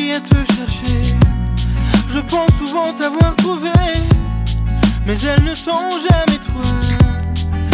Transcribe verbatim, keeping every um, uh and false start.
parti à te chercher. Je pense souvent t'avoir trouvé, mais elles ne sont jamais toi.